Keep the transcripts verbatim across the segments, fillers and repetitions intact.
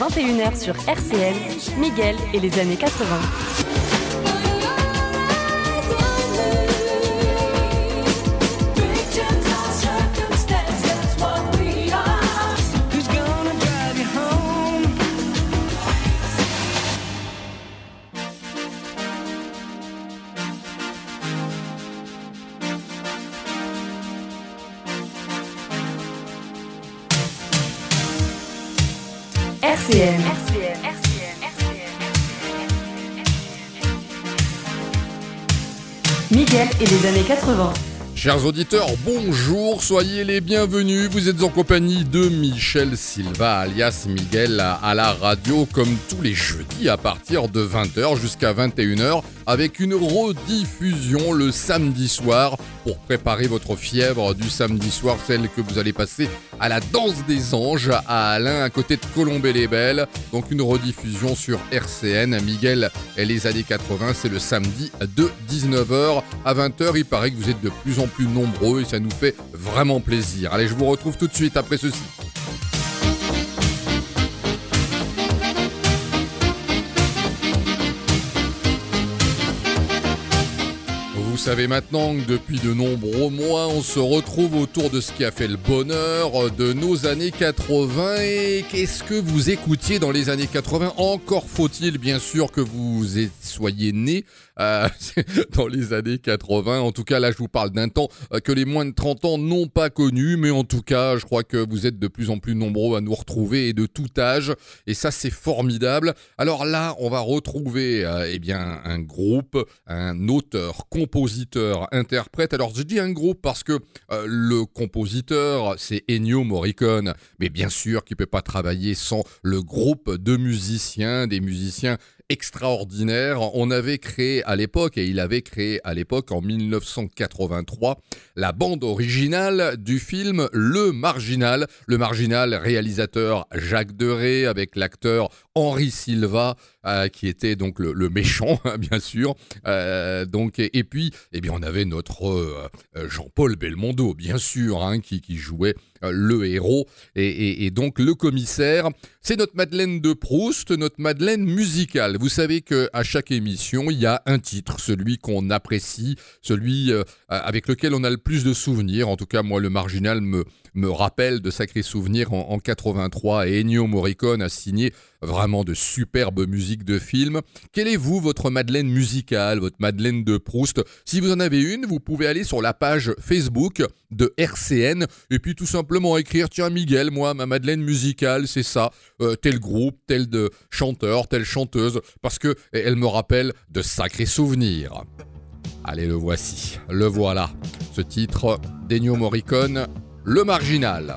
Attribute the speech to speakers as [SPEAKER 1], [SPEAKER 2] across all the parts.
[SPEAKER 1] vingt et une heures sur R C N, Miguel et les années quatre-vingts. R C N. Miguel et les années quatre-vingts.
[SPEAKER 2] Chers auditeurs, bonjour, soyez les bienvenus. Vous êtes en compagnie de Michel Silva, alias Miguel, à la radio, comme tous les jeudis à partir de vingt heures jusqu'à vingt et une heures, avec une rediffusion le samedi soir pour préparer votre fièvre du samedi soir, celle que vous allez passer à la Danse des Anges à Alain, à côté de Colombey-les-Belles. Donc une rediffusion sur R C N. Miguel et les années quatre-vingts, c'est le samedi de dix-neuf heures à vingt heures. Il paraît que vous êtes de plus en plus nombreux et ça nous fait vraiment plaisir. Allez, je vous retrouve tout de suite après ceci. Vous savez maintenant que depuis de nombreux mois, on se retrouve autour de ce qui a fait le bonheur de nos années quatre-vingts. Et qu'est-ce que vous écoutiez dans les années quatre-vingts ? Encore faut-il bien sûr que vous soyez nés euh, dans les années quatre-vingts. En tout cas, là, je vous parle d'un temps que les moins de trente ans n'ont pas connu. Mais en tout cas, je crois que vous êtes de plus en plus nombreux à nous retrouver et de tout âge. Et ça, c'est formidable. Alors là, on va retrouver euh, eh bien, un groupe, un auteur, compositeur, interprète. Alors je dis un groupe parce que euh, le compositeur c'est Ennio Morricone, mais bien sûr qu'il ne peut pas travailler sans le groupe de musiciens, des musiciens extraordinaire. On avait créé à l'époque, et il avait créé à l'époque en dix-neuf cent quatre-vingt-trois, la bande originale du film Le Marginal. Le Marginal, réalisateur Jacques Deray, avec l'acteur Henri Silva, euh, qui était donc le, le méchant, hein, bien sûr. Euh, donc, et, et puis, eh bien, on avait notre euh, Jean-Paul Belmondo, bien sûr, hein, qui, qui jouait euh, le héros, et, et, et donc le commissaire. C'est notre Madeleine de Proust, notre Madeleine musicale. Vous savez qu'à chaque émission, il y a un titre, celui qu'on apprécie, celui euh, avec lequel on a le plus de souvenirs. En tout cas, moi, le Marginal me, me rappelle de sacrés souvenirs en, en quatre-vingt-trois, et Ennio Morricone a signé vraiment de superbes musiques de films. Quelle est, vous, votre Madeleine musicale, votre Madeleine de Proust ? Si vous en avez une, vous pouvez aller sur la page Facebook de R C N et puis tout simplement écrire « Tiens, Miguel, moi, ma Madeleine musicale, c'est ça, euh, tel groupe, tel de chanteur, telle chanteuse, parce que elle me rappelle de sacrés souvenirs. » Allez, le voici, le voilà, ce titre d'Ennio Morricone, Le Marginal.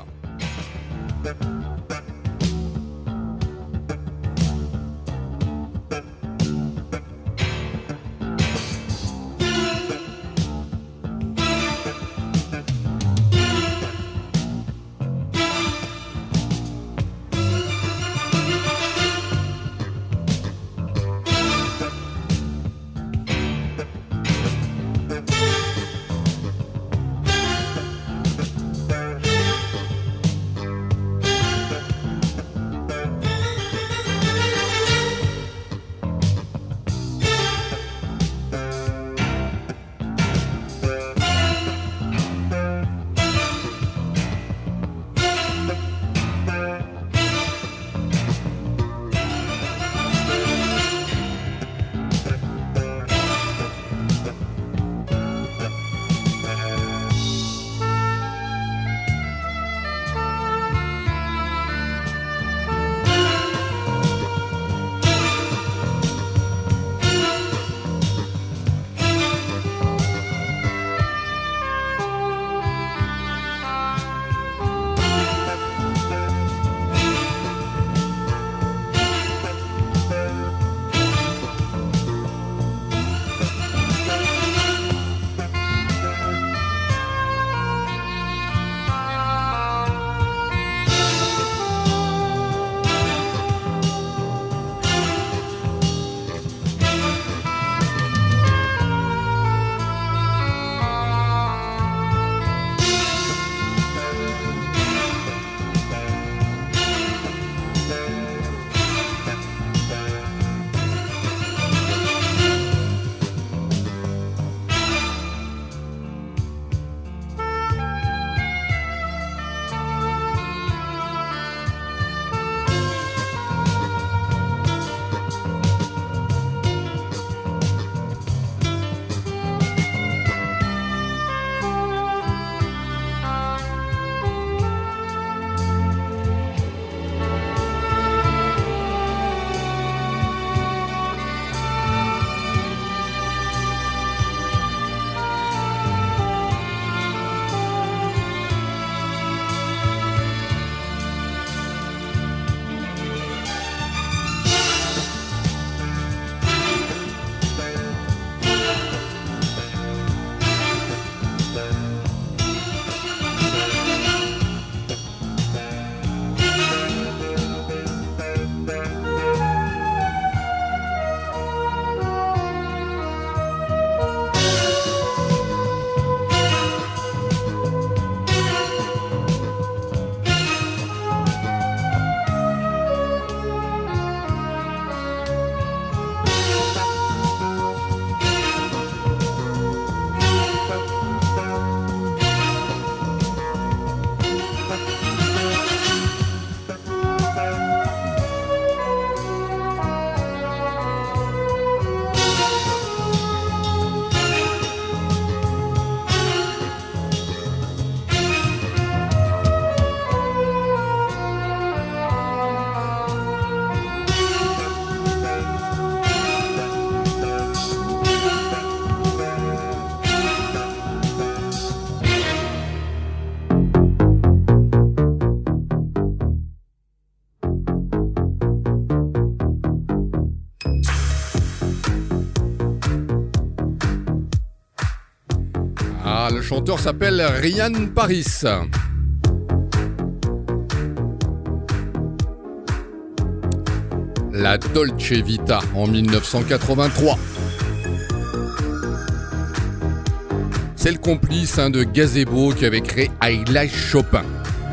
[SPEAKER 2] Ah, le chanteur s'appelle Ryan Paris. La Dolce Vita en dix-neuf cent quatre-vingt-trois. C'est le complice hein, de Gazebo qui avait créé I Like Chopin.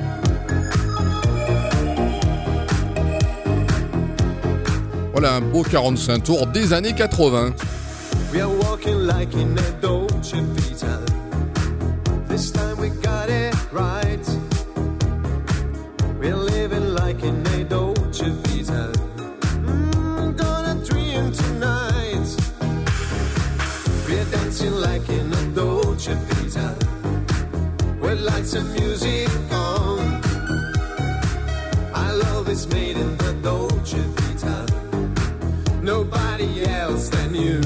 [SPEAKER 2] Voilà un beau quarante-cinq tours des années quatre-vingts.
[SPEAKER 3] We are walking like in a Dolce Vita. This time we got it right. We're living like in a Dolce Vita. Mm, gonna dream tonight. We're dancing like in a Dolce Vita. With lights and music on. Our love is made in the Dolce Vita. Nobody else than you.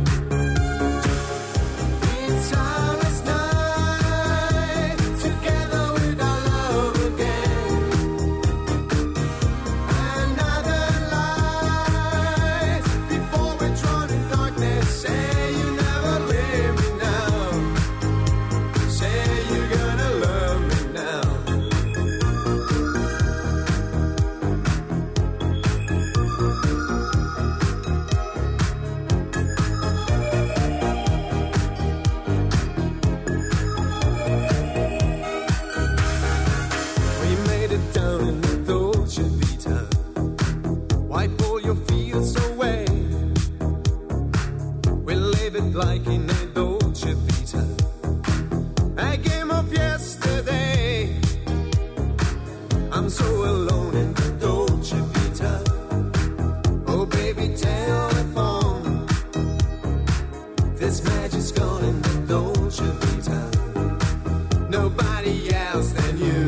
[SPEAKER 3] Like in a Dolce Vita, a game of yesterday. I'm so alone in the Dolce Vita. Oh baby, telephone. This magic's gone in the Dolce Vita. Nobody else than you.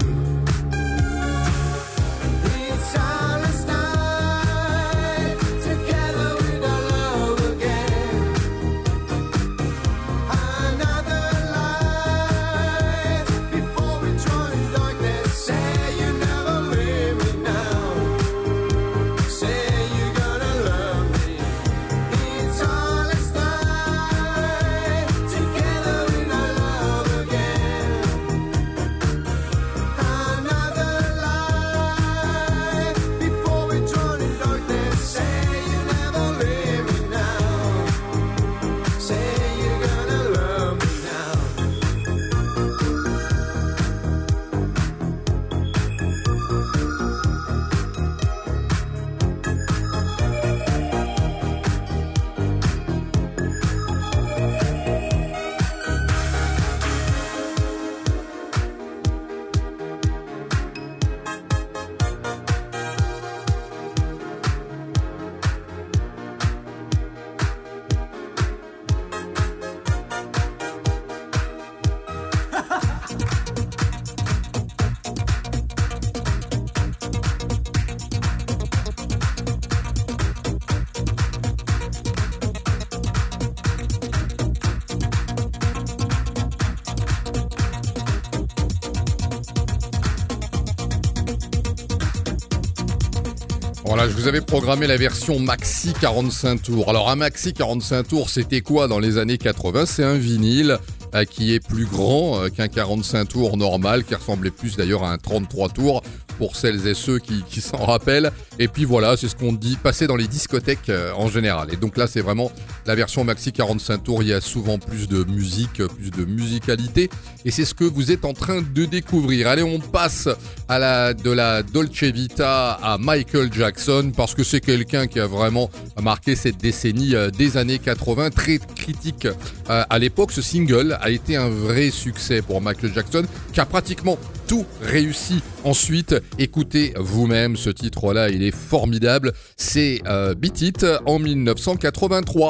[SPEAKER 2] Voilà, je vous avais programmé la version maxi quarante-cinq tours. Alors un maxi quarante-cinq tours, c'était quoi dans les années quatre-vingts? C'est un vinyle euh, qui est plus grand euh, qu'un quarante-cinq tours normal, qui ressemblait plus d'ailleurs à un trente-trois tours pour celles et ceux qui, qui s'en rappellent. Et puis voilà, c'est ce qu'on dit, passer dans les discothèques euh, en général. Et donc là, c'est vraiment la version maxi quarante-cinq tours. Il y a souvent plus de musique, plus de musicalité. Et c'est ce que vous êtes en train de découvrir. Allez, on passe à la, de la Dolce Vita à Michael Jackson, parce que c'est quelqu'un qui a vraiment marqué cette décennie euh, des années quatre-vingts, très critique euh, à l'époque. Ce single a été un vrai succès pour Michael Jackson, qui a pratiquement tout réussi ensuite. Écoutez vous-même ce titre-là, il est formidable. C'est euh, Beat It en dix-neuf cent quatre-vingt-trois.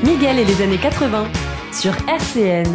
[SPEAKER 1] Miguel et les années quatre-vingts sur R C N.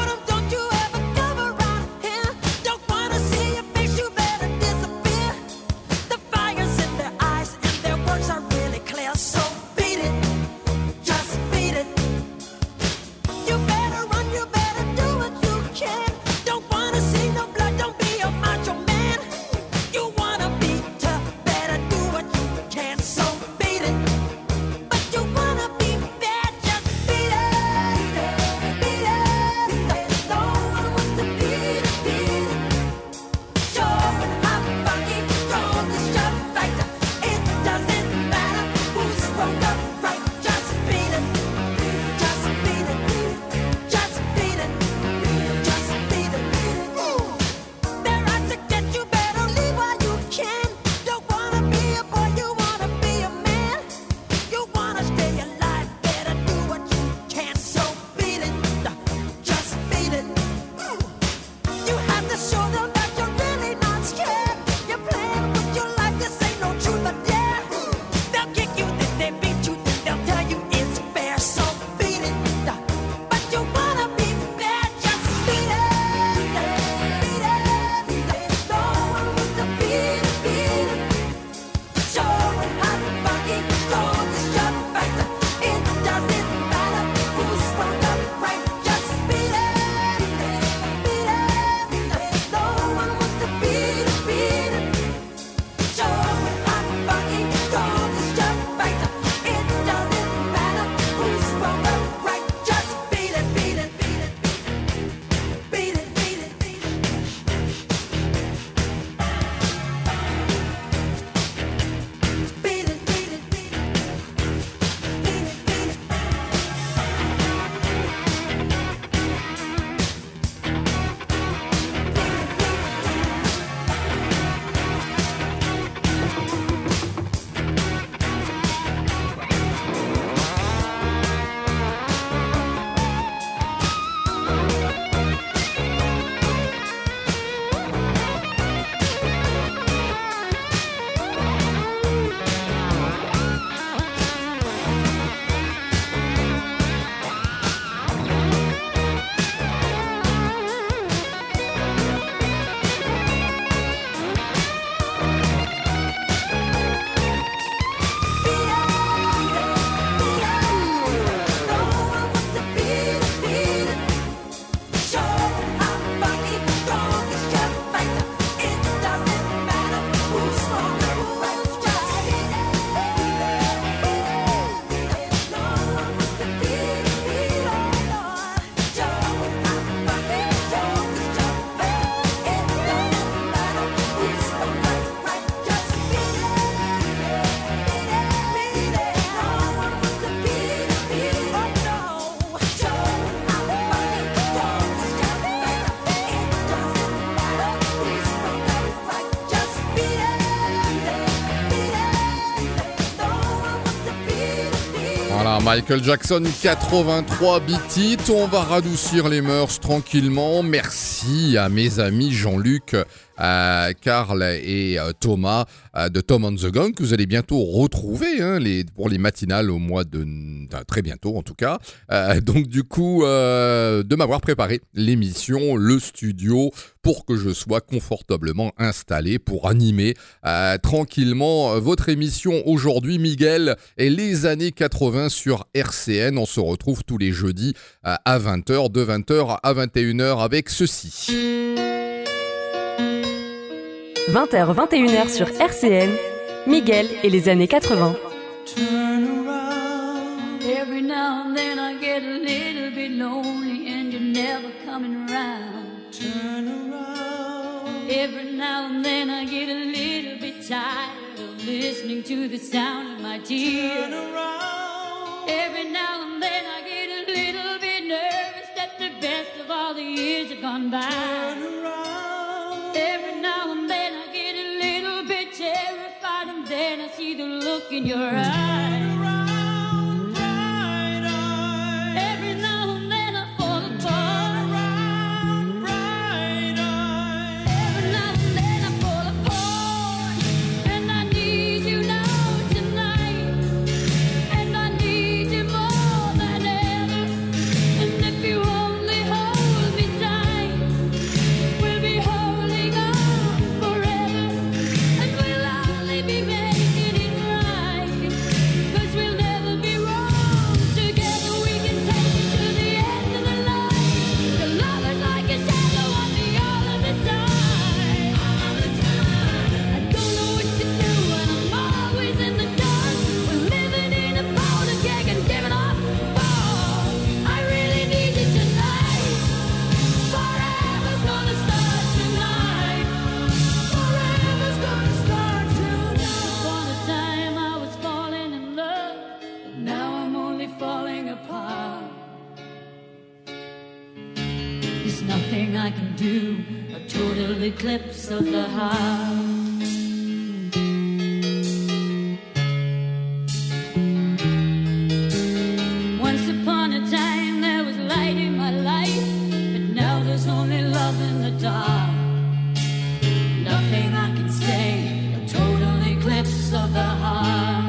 [SPEAKER 2] Voilà, Michael Jackson quatre-vingt-trois Beat It. On va radoucir les mœurs tranquillement. Merci à mes amis Jean-Luc, euh, Karl et euh, Thomas euh, de Tom on the Gun, que vous allez bientôt retrouver hein, les, pour les matinales au mois de... Enfin, très bientôt en tout cas. Euh, donc du coup, euh, de m'avoir préparé l'émission, le studio, pour que je sois confortablement installé pour animer euh, tranquillement euh, votre émission aujourd'hui, Miguel et les années quatre-vingts sur R C N. On se retrouve tous les jeudis euh, à vingt heures, de vingt heures à vingt et une heures avec ceci.
[SPEAKER 1] vingt heures, vingt et une heures sur R C N, Miguel et les années quatre-vingts.
[SPEAKER 4] Turn around. Every now and then I get a little bit lonely and you're never coming around. Turn around. Every now and then I get a little bit tired of listening to the sound of my tears. Turn around. Every now and then I get a little bit nervous that the best of all the years have gone by. Turn around. Every now and then I get a little bit terrified and then I see the look in your eyes.
[SPEAKER 5] More than
[SPEAKER 4] nothing I can do, a total eclipse of the heart. Once upon a time there was light in my life, but now there's only love in the dark. Nothing I can say, a total eclipse of the heart.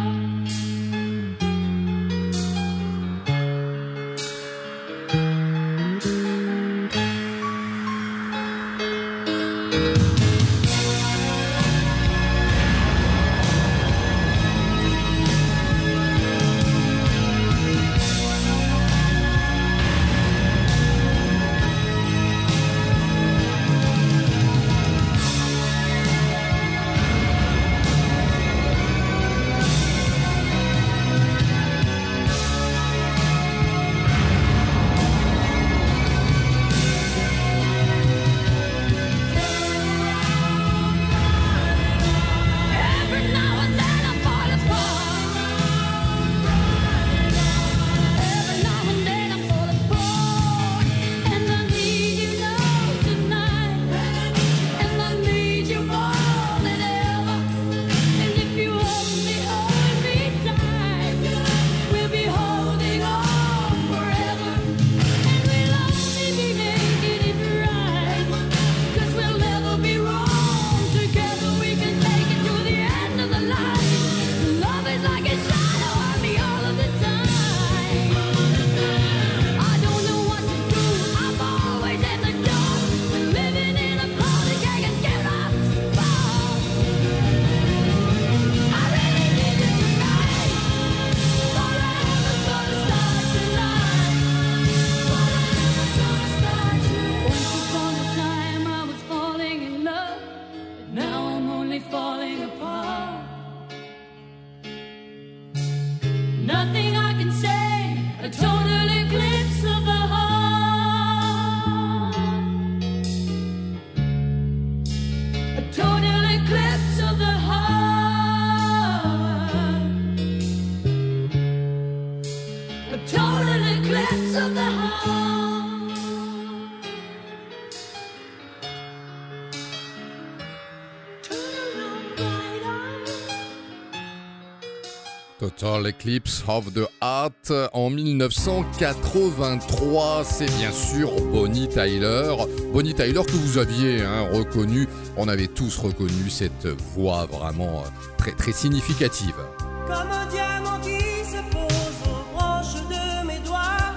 [SPEAKER 2] Total Eclipse of the Heart en mille neuf cent quatre-vingt-trois, c'est bien sûr Bonnie Tyler. Bonnie Tyler que vous aviez hein, reconnu, on avait tous reconnu cette voix vraiment très très significative.
[SPEAKER 5] Comme un diamant qui se pose aux branches de mes doigts,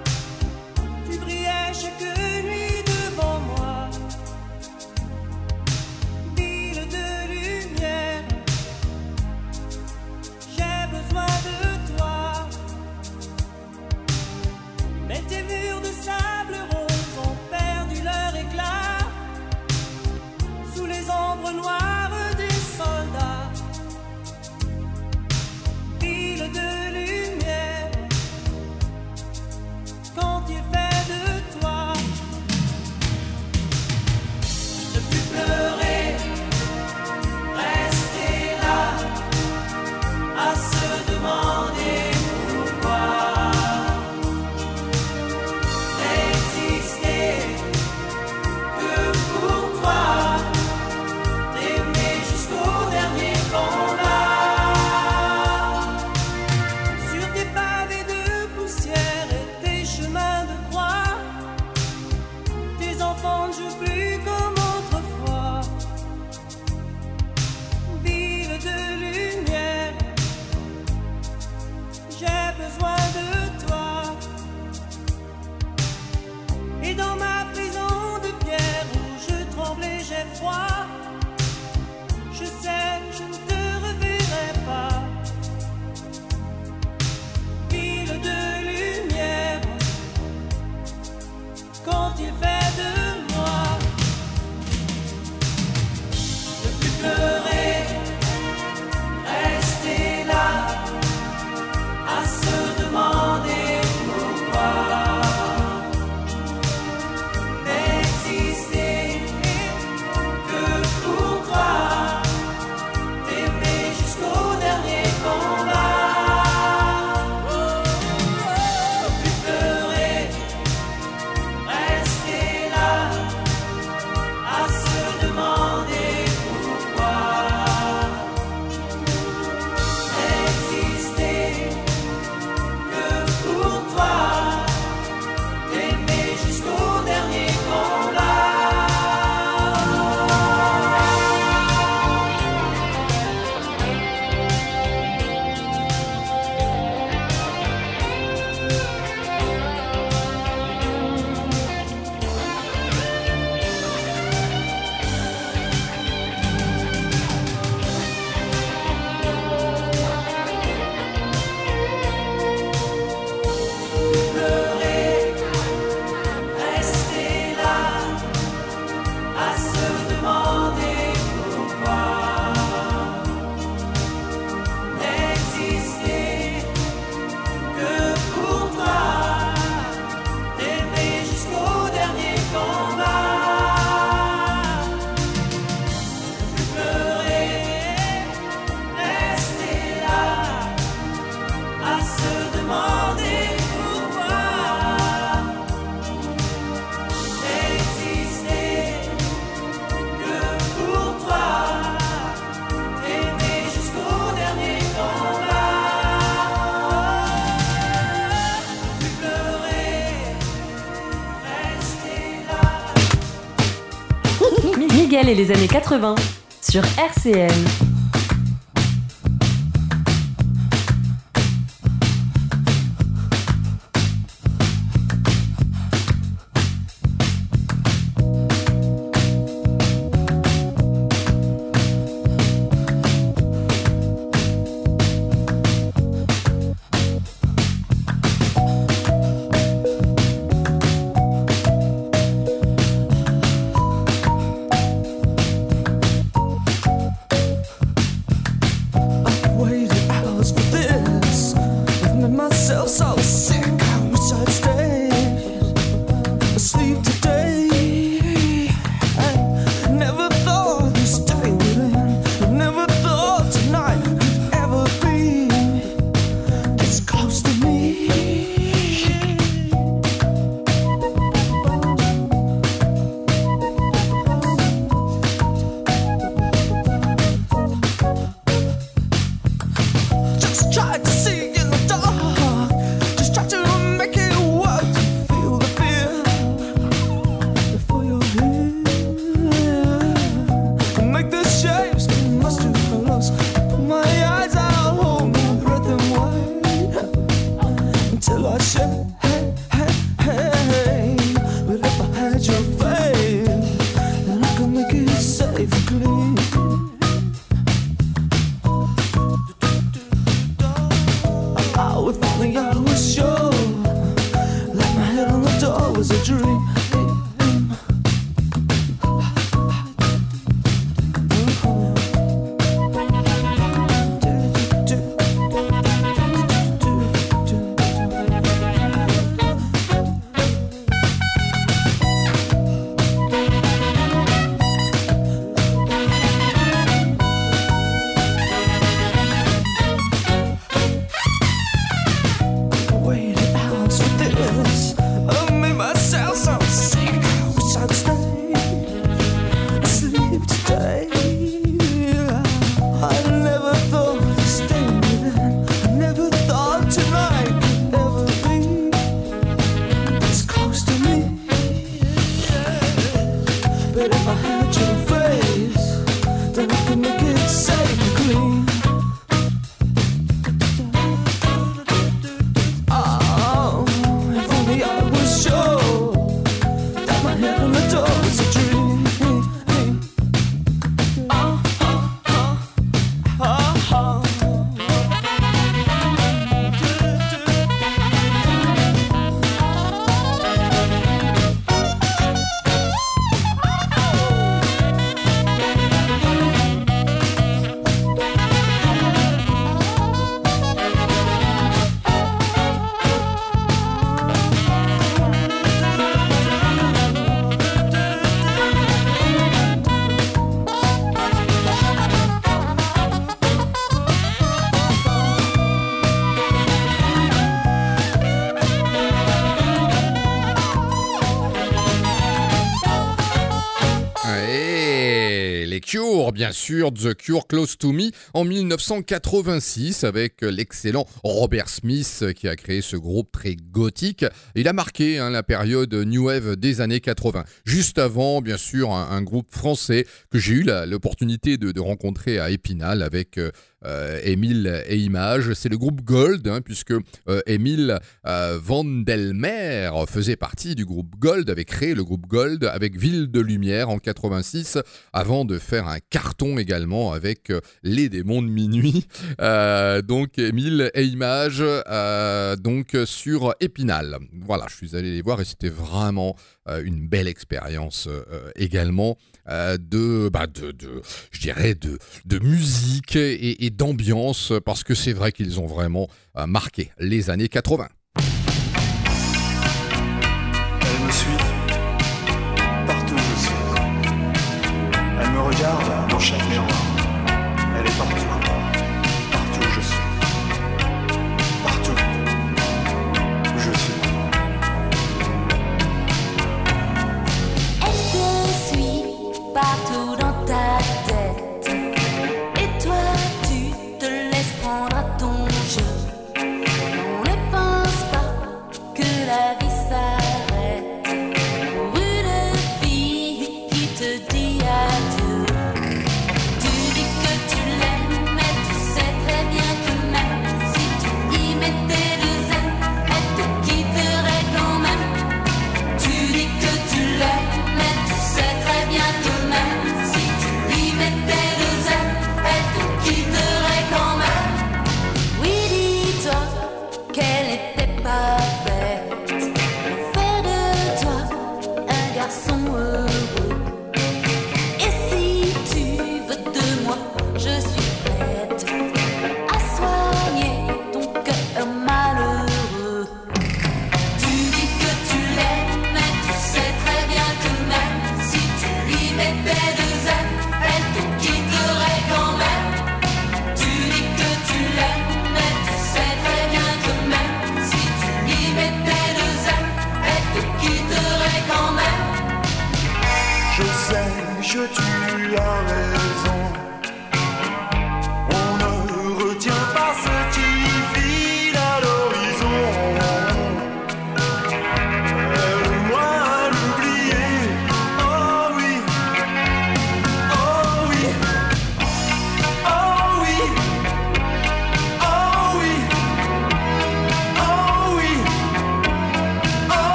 [SPEAKER 5] tu brillais chaque nuit devant moi. Ville de lumière, j'ai besoin de toi. Mais tes murs de sable rose ont perdu leur éclat sous les ombres noires des soldats. Ville de lumière,
[SPEAKER 1] Miguel et les années quatre-vingts sur R C N.
[SPEAKER 2] Cure, bien sûr, The Cure, Close to Me, en dix-neuf cent quatre-vingt-six, avec l'excellent Robert Smith qui a créé ce groupe très gothique. Il a marqué hein, la période New Wave des années quatre-vingts. Juste avant, bien sûr, un, un groupe français que j'ai eu la, l'opportunité de, de rencontrer à Épinal avec euh, euh, Émile et Images. C'est le groupe Gold, hein, puisque euh, Émile euh, Vandelmer faisait partie du groupe Gold, avait créé le groupe Gold avec Ville de Lumière en quatre-vingt-six, avant de faire un carton également avec euh, Les Démons de Minuit. Euh, donc Émile et Images, euh, donc sur Épinal. Voilà, je suis allé les voir et c'était vraiment euh, une belle expérience euh, également euh, de, bah de, de, je dirais de, de musique et, et d'ambiance, parce que c'est vrai qu'ils ont vraiment euh, marqué les années quatre-vingts.
[SPEAKER 6] Elle me suit partout où je suis. Elle me regarde dans chaque miroir. Elle est partout, partout où je suis. Partout où je suis.
[SPEAKER 4] Elle te suit partout dans ta tête. Et toi, tu te laisses prendre à ton jeu. On ne pense pas que la vie s'arrête pour une fille qui te dit adieu.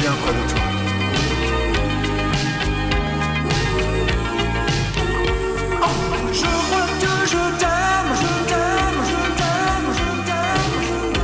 [SPEAKER 6] bien près de toi. Je crois que je t'aime, je t'aime, je t'aime, je t'aime.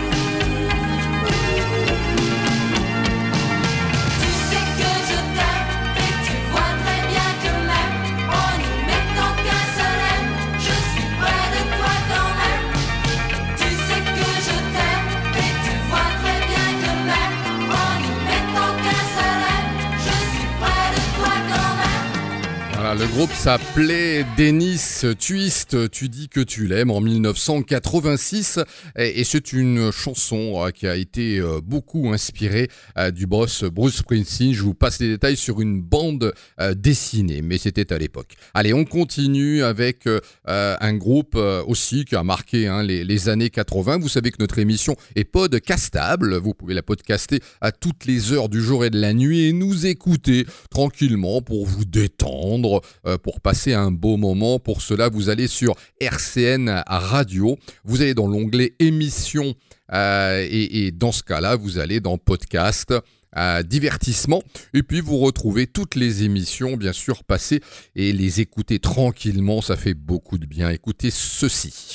[SPEAKER 4] Tu sais que je t'aime et tu vois très bien que même en n'y mettant qu'un seul M, je suis près de toi quand même. Tu sais que je t'aime et tu vois très bien que même en n'y mettant qu'un seul M, je suis près de toi quand même.
[SPEAKER 2] Voilà, le groupe s'appelait Dennis Twist, Tu dis que tu l'aimes, en dix-neuf cent quatre-vingt-six, et, et c'est une chanson euh, qui a été euh, beaucoup inspirée euh, du boss Bruce Springsteen. Je vous passe les détails sur une bande euh, dessinée, mais c'était à l'époque. Allez, on continue avec euh, un groupe euh, aussi qui a marqué hein, les, les années quatre-vingts. Vous savez que notre émission est podcastable, vous pouvez la podcaster à toutes les heures du jour et de la nuit et nous écouter tranquillement pour vous détendre, euh, pour passer un beau moment. Pour cela, vous allez sur R C N Radio, vous allez dans l'onglet émissions euh, et, et dans ce cas-là, vous allez dans podcast, euh, divertissement et puis vous retrouvez toutes les émissions bien sûr passées et les écouter tranquillement, ça fait beaucoup de bien. Écoutez ceci.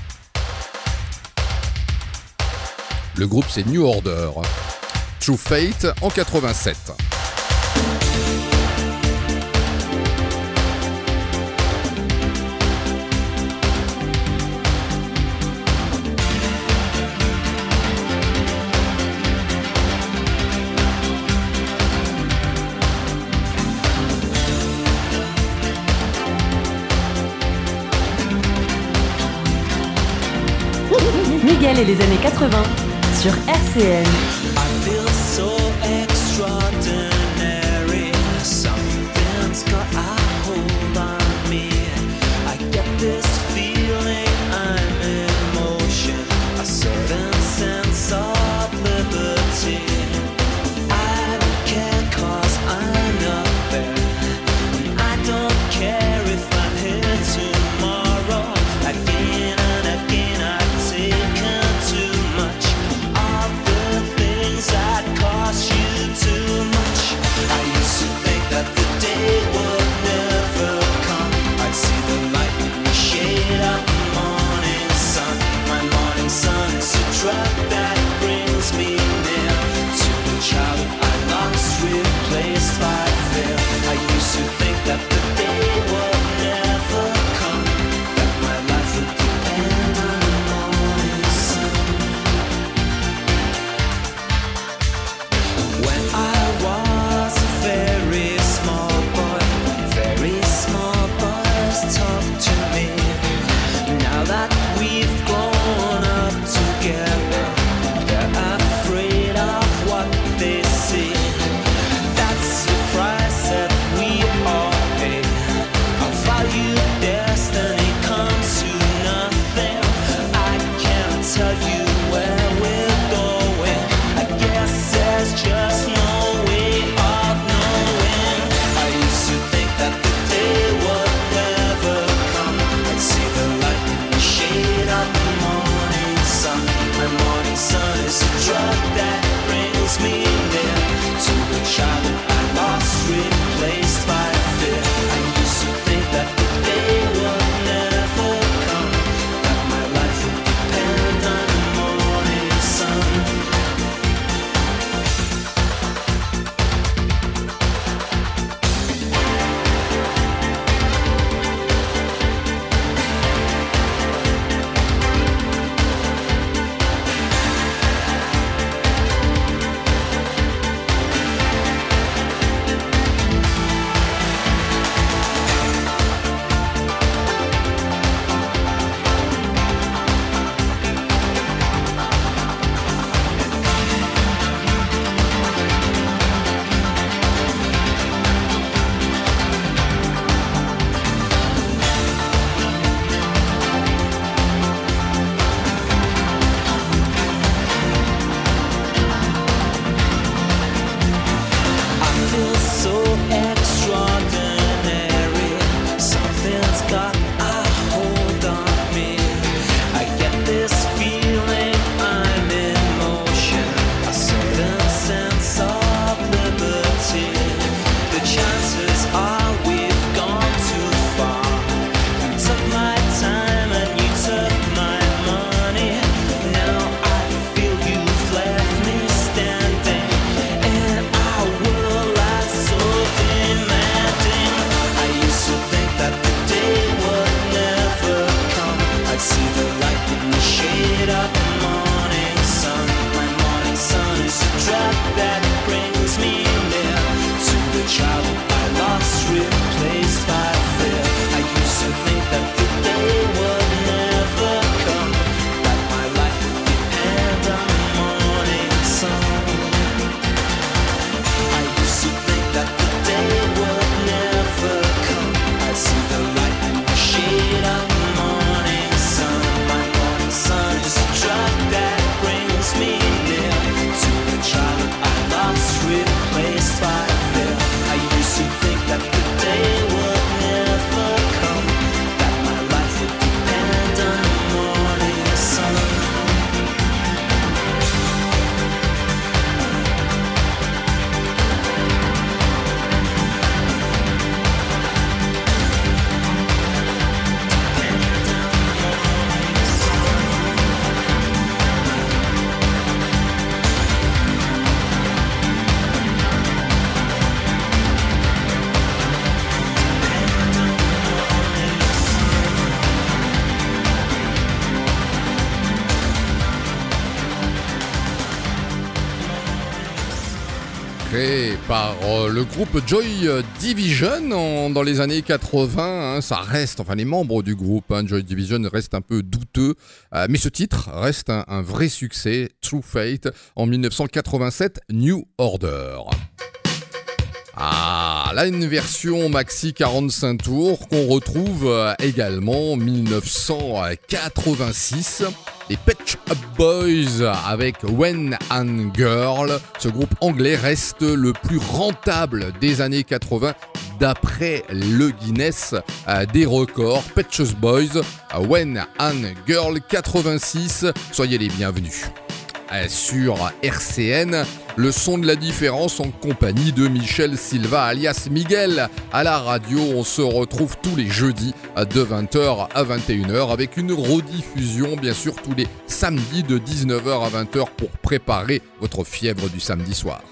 [SPEAKER 2] Le groupe c'est New Order, True Fate en quatre-vingt-sept.
[SPEAKER 1] Miguel et les années quatre-vingts sur R C N.
[SPEAKER 5] I feel so extraordinary. Something's got a hold on me. I get this feeling I'm in motion, a certain sense of liberty. I don't care 'cause I'm not there. I don't care if I'm here tomorrow. Again and again I've taken too much of the things that cost you too much. I used to think that the day would never come. I'd see the light in the shade of the morning sun. My morning sun is a drug that brings me near to the childhood I lost, replaced by fear. I used to think that the day would never come, that my life would depend on the morning sun. When I was a very small boy, very small boys talk to me. Now that we've grown up together, they're afraid of what they see. That's the price that we all pay. Our value destiny comes to nothing. I can't tell you where we're going. I guess there's just no way of knowing. I used to think that the day would never come. I'd see the light in the shade of the morning sun. My morning sun is a drug that brings me near to the childhood I lost, replaced by fear. I used to think that the day would never come, that my life would depend on the morning sun.
[SPEAKER 2] créé par euh, le groupe Joy Division en, dans les années quatre-vingts. Hein, ça reste, enfin les membres du groupe hein, Joy Division restent un peu douteux, euh, mais ce titre reste un, un vrai succès. True Fate en dix-neuf cent quatre-vingt-sept, New Order. Ah, là une version maxi quarante-cinq tours qu'on retrouve également en dix-neuf cent quatre-vingt-six. Les Pet Shop Boys avec When and Girl. Ce groupe anglais reste le plus rentable des années quatre-vingts d'après le Guinness des records. Pet Shop Boys, When and Girl quatre-vingt-six. Soyez les bienvenus sur R C N, le son de la différence en compagnie de Michel Silva alias Miguel à la radio. On se retrouve tous les jeudis de vingt heures à vingt et une heures avec une rediffusion bien sûr tous les samedis de dix-neuf heures à vingt heures pour préparer votre fièvre du samedi soir.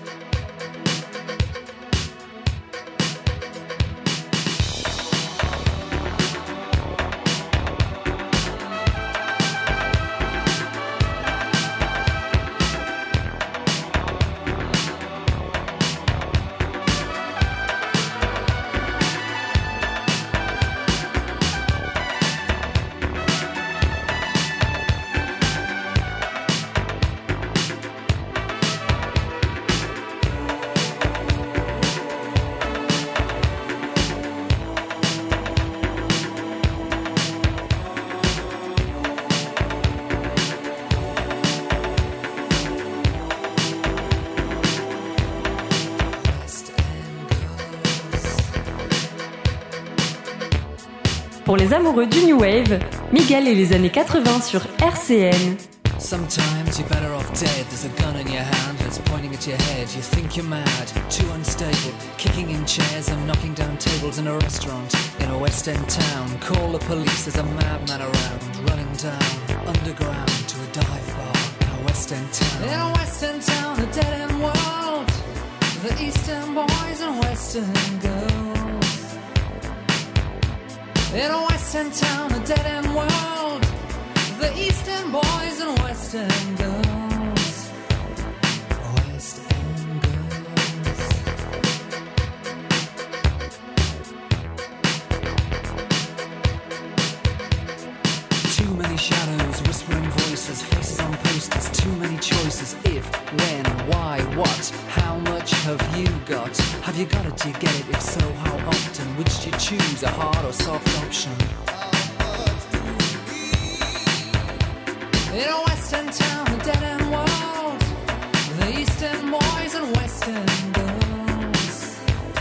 [SPEAKER 1] Pour les amoureux du New Wave, Miguel et les années quatre-vingts sur R C N.
[SPEAKER 5] Sometimes you're better off dead. There's a gun in your hand that's pointing at your head. You think you're mad, too unstable, kicking in chairs and knocking down tables in a restaurant in a West End town. Call the police, there's a madman around, running down underground to a dive bar in a West End town. In a West End town, a dead end world. The Eastern boys and Western girls. In a West End town, a dead end world. The Eastern boys and Western girls. Western girls. Too many shadows, whispering voices, faces on posters, too many choices. If, when, why, what, how much have you got? Have you got it, do you get it? If so, how often? Which do you choose, a hard or soft option? In a Western town, a dead-end world. The Eastern boys and Western girls.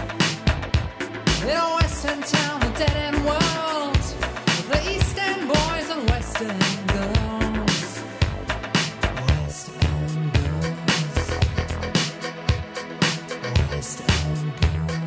[SPEAKER 5] In a Western town, a dead-end world. The Eastern boys and Western girls. Western girls. Western girls.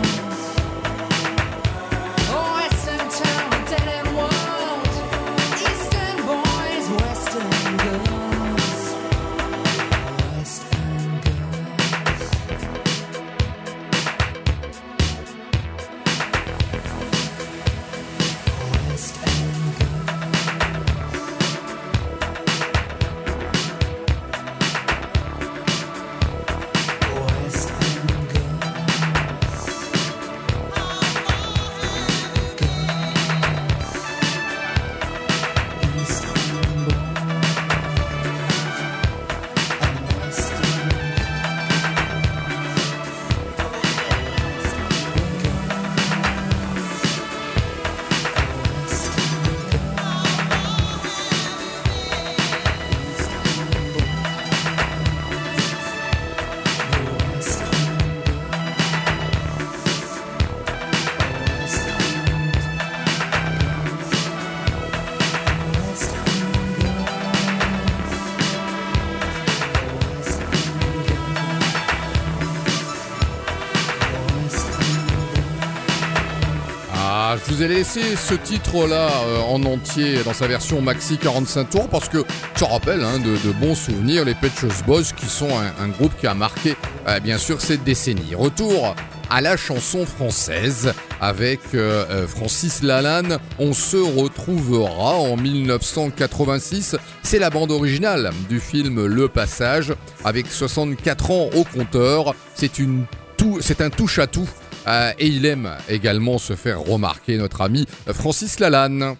[SPEAKER 5] Eastern
[SPEAKER 2] vous ai laissé ce titre-là euh, en entier dans sa version maxi quarante-cinq tours parce que ça rappelle hein, de, de bons souvenirs, les Pet Shop Boys qui sont un, un groupe qui a marqué euh, bien sûr cette décennie. Retour à la chanson française avec euh, Francis Lalanne. On se retrouvera en dix-neuf cent quatre-vingt-six. C'est la bande originale du film Le Passage avec soixante-quatre ans au compteur. C'est, une tout, c'est un touche-à-tout euh, et il aime également se faire remarquer, notre ami Francis Lalanne.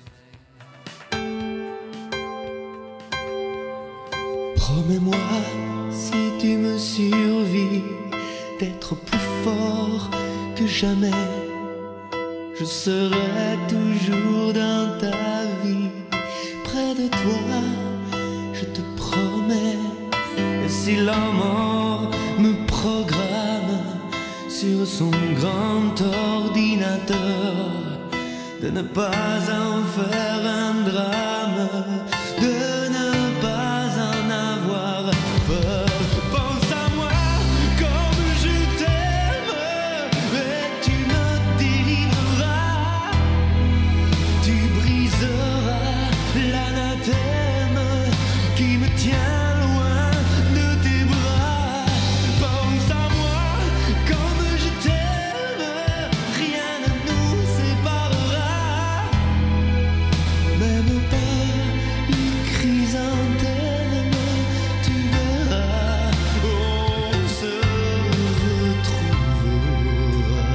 [SPEAKER 5] Promets-moi si tu me survis d'être plus fort que jamais. Je serai toujours dans ta vie, près de toi, je te promets. Et si la mort me programme sur son grand ordinateur, de ne pas en faire un drame, de ne pas en avoir peur. Pense à moi comme je t'aime, et tu me délivreras. Tu briseras l'anathème qui me tient loin de tes bras. Pense à moi comme je t'aime, rien ne nous séparera. Même pas les chrysanthèmes, tu verras, on se retrouvera.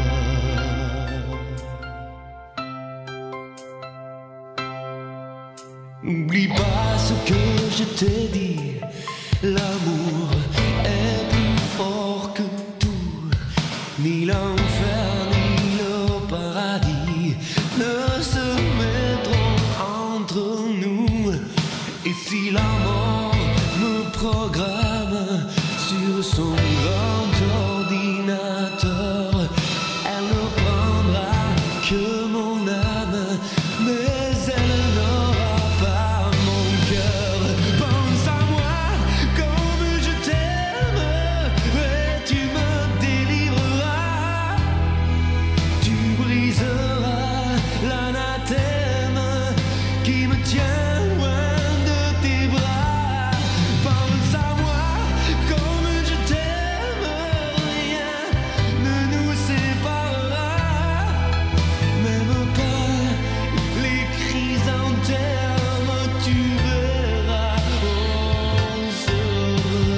[SPEAKER 5] N'oublie pas ce que je t'ai dit, l'amour est plus fort que tout, ni l'enfer ni le paradis ne se mettront entre nous. Et si la mort me programme sur son grand ordinateur, elle ne prendra que mon âme, mais elle n'aura pas mon cœur. Pense à moi comme je t'aime, et tu me délivreras. Tu briseras l'anathème qui me tient loin de tes bras. Pense à moi comme je t'aime, rien ne nous séparera. Même pas les chrysanthèmes, tu verras, on se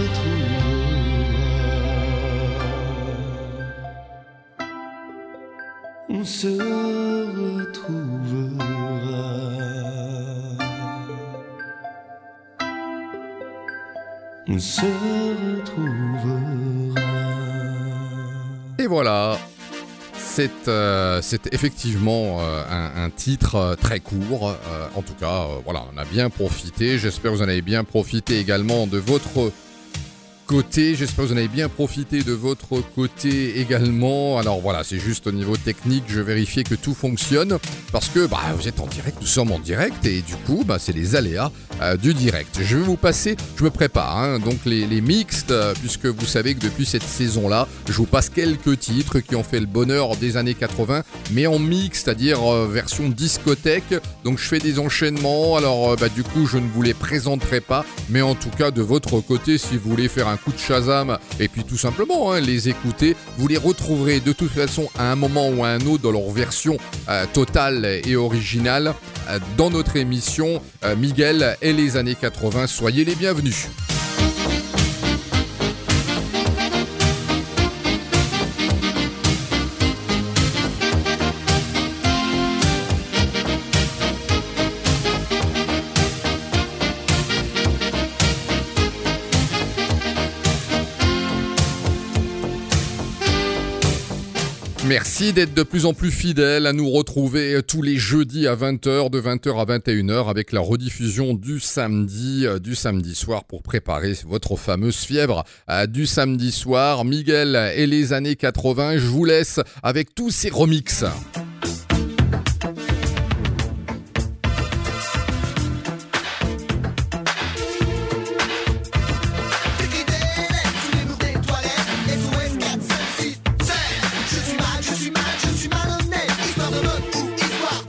[SPEAKER 5] retrouvera. On se retrouvera. On se retrouvera.
[SPEAKER 2] Et voilà, c'est, euh, c'est effectivement euh, un, un titre euh, très court. Euh, en tout cas, euh, voilà, on a bien profité. J'espère que vous en avez bien profité également de votre côté. J'espère que vous en avez bien profité de votre côté également. Alors voilà, c'est juste au niveau technique, je vérifiais que tout fonctionne parce que bah, vous êtes en direct, nous sommes en direct et du coup, bah, c'est les aléas euh, du direct. Je vais vous passer, je me prépare, hein, donc les, les mixtes, euh, puisque vous savez que depuis cette saison-là, je vous passe quelques titres qui ont fait le bonheur des années quatre-vingts, mais en mix, c'est-à-dire euh, version discothèque. Donc je fais des enchaînements, alors euh, bah, du coup, je ne vous les présenterai pas, mais en tout cas, de votre côté, si vous voulez faire un coup de Shazam et puis tout simplement hein, les écouter, vous les retrouverez de toute façon à un moment ou à un autre dans leur version euh, totale et originale euh, dans notre émission euh, Miguel et les années quatre-vingts. Soyez les bienvenus. Merci d'être de plus en plus fidèles à nous retrouver tous les jeudis à vingt heures, de vingt heures à vingt et une heures avec la rediffusion du samedi, du samedi soir pour préparer votre fameuse fièvre du samedi soir. Miguel et les années quatre-vingts, je vous laisse avec tous ces remixes.
[SPEAKER 3] Je suis mal, je suis malhonnête, histoire de mode ou histoire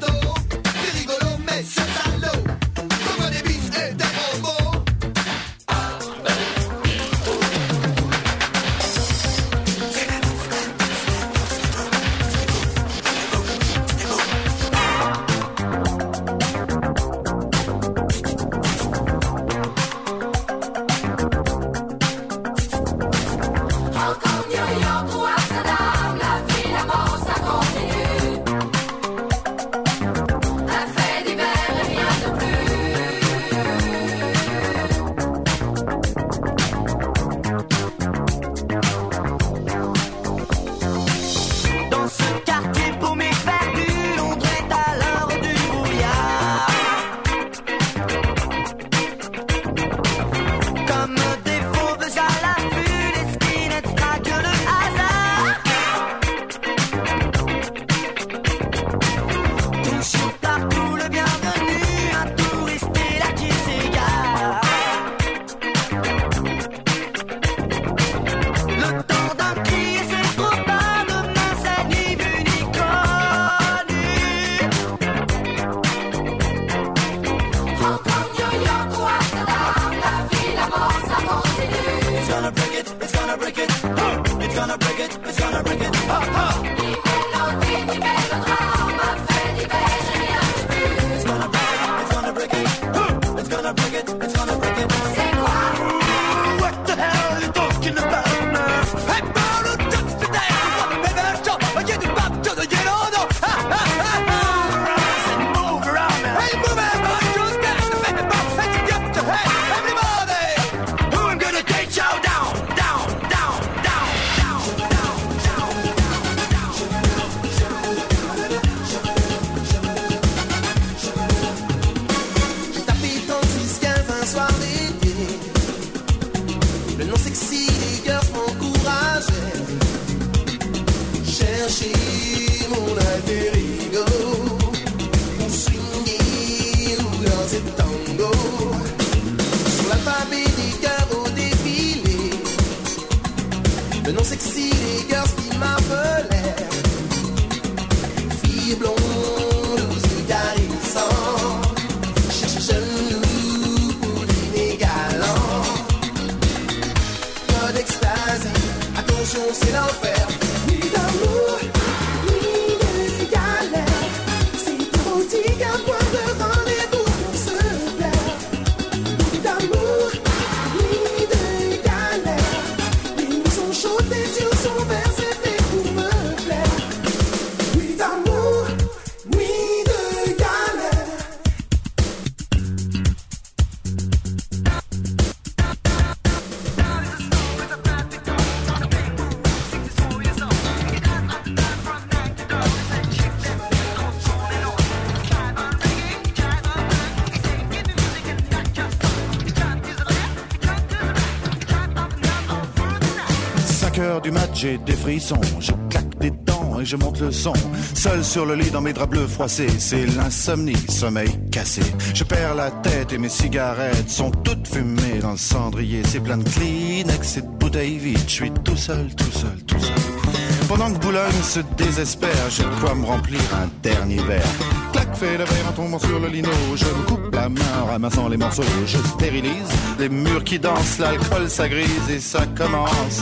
[SPEAKER 3] break it. It's gonna break it. It's gonna break it. Ha ha. It's gonna break it. It's gonna break it. It's gonna break it. It's gonna break it. C'est quoi? What the hell are you talking about? Hey, man, who touched the day? Baby, stop. You get back to the yellow. Ha ha ha ha. Move around, man. Hey, move it, man. Just get the baby back. Hey, you get to hey, everybody. Who I'm gonna take you down, down, down, down, down, down, down, down,
[SPEAKER 7] J'ai tapé trente-six quinze un soir d'été. Le nom sexy des girls m'encourageait. Chercher mon alter ego pour swinguer ou danser tango. Sur l'alphabet des cœurs au défilé. Le nom sexy des girls qui m'appelaient. Fille blonde aux yeux caressants. Cherche jaloux pour l'inégalant. Pas d'extasie, attention c'est l'enfer. Ni d'amour, ni de galère. C'est trop dit qu'un point de rendez-vous pour se plaire. Ni d'amour, ni de galère. Les nuits sont chaudes, les yeux sont verts, c'est fait pour me plaire. Ni d'amour, ni de galère.
[SPEAKER 8] cinq heures du mat, j'ai des frissons. Je claque des dents et je monte le son. Seul sur le lit dans mes draps bleus froissés. C'est l'insomnie, sommeil cassé. Je perds la tête et mes cigarettes sont toutes fumées dans le cendrier. C'est plein de Kleenex et de bouteilles vides. Je suis tout seul, tout seul, tout seul. Pendant que Boulogne se désespère, j'ai de quoi me remplir un dernier verre. Clac, fait le verre en tombant sur le lino. Je me coupe la main en ramassant les morceaux. Je stérilise les murs qui dansent. L'alcool s'agrise et ça commence.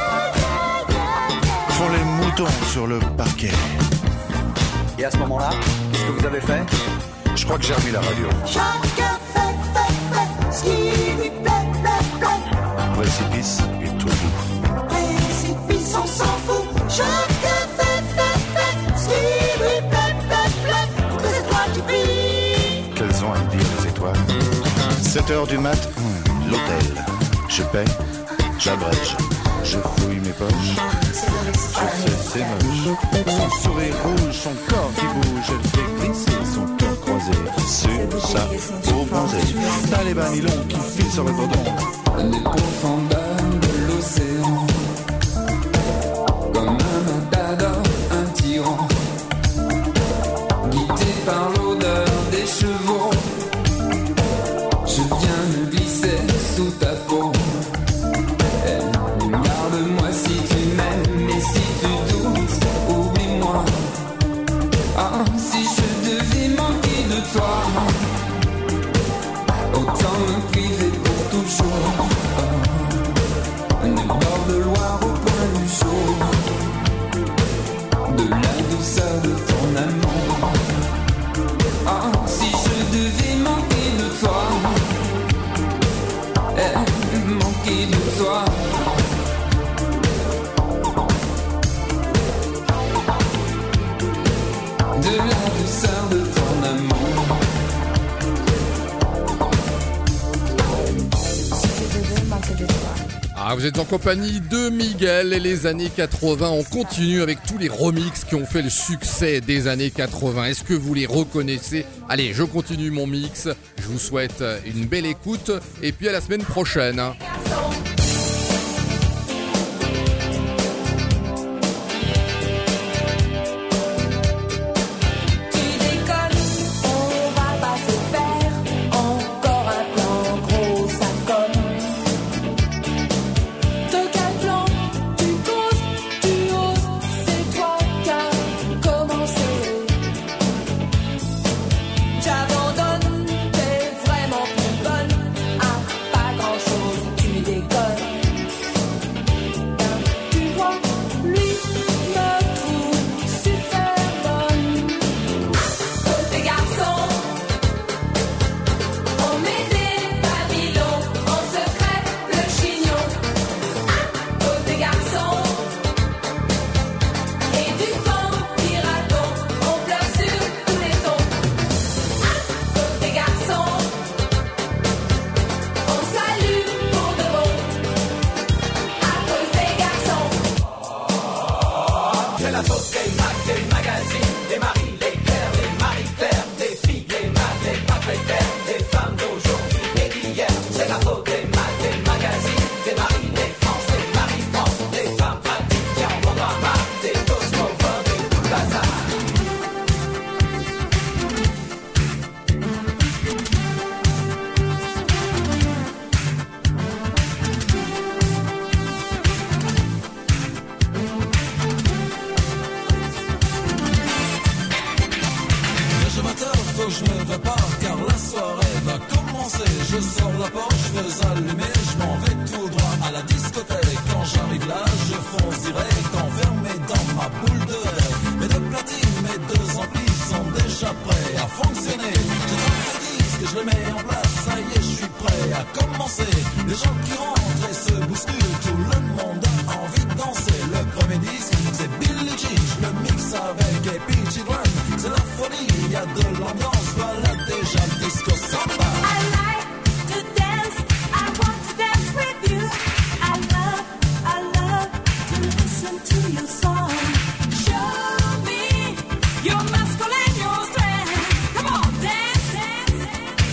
[SPEAKER 8] Font les moutons sur le parquet.
[SPEAKER 9] Et à ce moment-là, qu'est-ce que vous avez fait?
[SPEAKER 8] Je crois que j'ai remis la radio.
[SPEAKER 7] Chacun fait, fait, fait ce qui lui plaît, plaît, plaît.
[SPEAKER 8] Précipice et tout doux.
[SPEAKER 7] Précipice, on s'en fout. Chacun fait, fait, fait ce qui lui plaît, plaît, plaît. Toutes les étoiles qui brillent.
[SPEAKER 8] Qu'elles ont à me dire les étoiles. sept heures du mat, hum, l'hôtel. Je paie, j'abrège. Je fouille mes poches. Je sais, c'est moche. Son sourire rouge, son corps qui bouge. Elle fait glisser son cœur croisé sur sa peau bronzée. T'as les banylons qui filent sur le cordon.
[SPEAKER 10] Les profondeurs de l'océan, comme un matador, un tyran, guidé par l'odeur des chevaux. Je viens me glisser sous ta peau. Garde-moi si tu m'aimes, et si tu doutes, oublie-moi. Ah, si je devais manquer de toi, autant me priver pour toujours. Ah, une bord de Loire au point du jour, de la douceur de ton amour. Ah, si je devais manquer de toi, eh, manquer de toi. De la douceur de ton amour.
[SPEAKER 2] Ah, vous êtes en compagnie de Miguel et les années quatre-vingts. On continue avec tous les remixes qui ont fait le succès des années quatre-vingts. Est-ce que vous les reconnaissez? Allez, je continue mon mix. Je vous souhaite une belle écoute et puis à la semaine prochaine.
[SPEAKER 11] J'abandonne, t'es vraiment plus bonne à pas grand chose, tu déconnes. des femmes d'aujourd'hui et d'hier. C'est la faute des maths, des magazines, des maris, des France, des maris France, des femmes pratiques qui en vont dans ma, des cosmophobes et tout le bazar.
[SPEAKER 12] Faut que je me prépare car la soirée va commencer. Je sors la porte, je veux allumer, je m'en vais tout droit à la discothèque. Quand j'arrive là, je fonce direct, enfermé dans ma boule de rêve. Mes deux platines, mes deux amplis sont déjà prêts à fonctionner. J'ai trente disques, je les mets en place, ça y est, je suis prêt à commencer. Les gens qui rentrent et se bousculent, tout le monde a envie de danser. Le premier disque, c'est Billie Jean, je le mixe avec Peachy Grant. C'est la folie, il y a de l'ambiance, voilà déjà le disco samba.
[SPEAKER 13] I like to dance, I want to dance with you. I love, I love to listen to your song. Show me your muscle and your strength. Come on, dance, dance,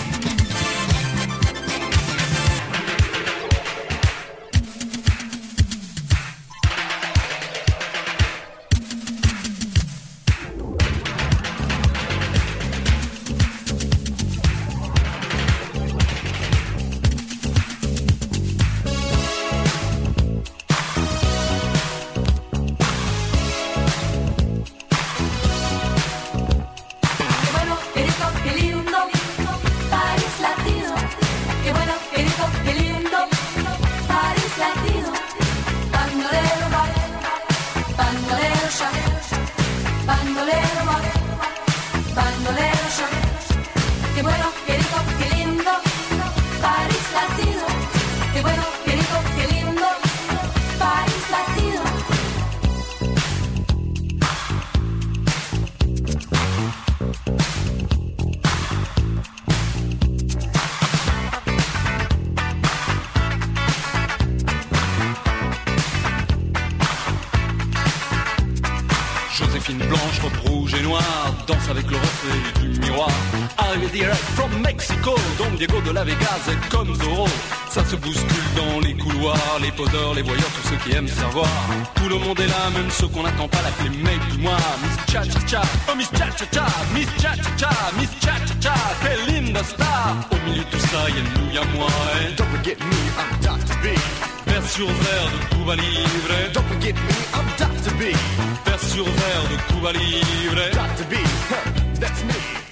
[SPEAKER 14] Joséphine blanche, robe rouge et noire, danse avec le reflet du miroir. Arrivé direct from Mexico, Don Diego de la Vegas est comme Zorro. Ça se bouscule dans les couloirs, les poseurs, les voyeurs, tous ceux qui aiment savoir. Tout le monde est là, même ceux qu'on n'attend pas, l'appeler mec du mois. Miss Cha Cha Cha, oh Miss Cha Cha Cha, Miss Cha Cha Cha, Miss Cha Cha Cha, quelle linda star. Au milieu de tout ça, y'a nous, y'a moi. Et don't forget me, I'm Doctor B. Vers sur verre de Cuba Libre. Don't forget me, I'm Doctor B. Vers sur verre de Cuba Libre. Doctor B, huh, that's me.